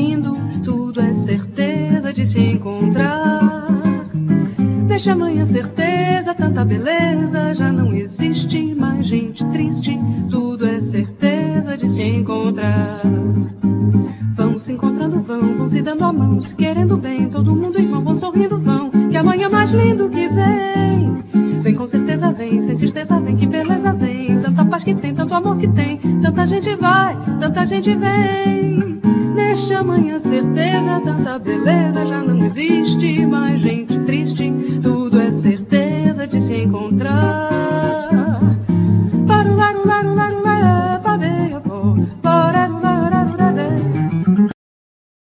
lindo, tudo é certeza de se encontrar. Deixa amanhã certeza, tanta beleza, já não existe mais gente triste, tudo é certeza de se encontrar. Vão se encontrando, vão se dando a mão, se querendo bem, todo mundo irmão, vão sorrindo, vão, que amanhã é mais lindo que vem. Vem com certeza, vem, sem tristeza, vem, que beleza vem, tanta paz que tem, tanto amor que tem, tanta gente vai, tanta gente vem. Deixa amanhã certeza, tanta beleza, já não existe mais gente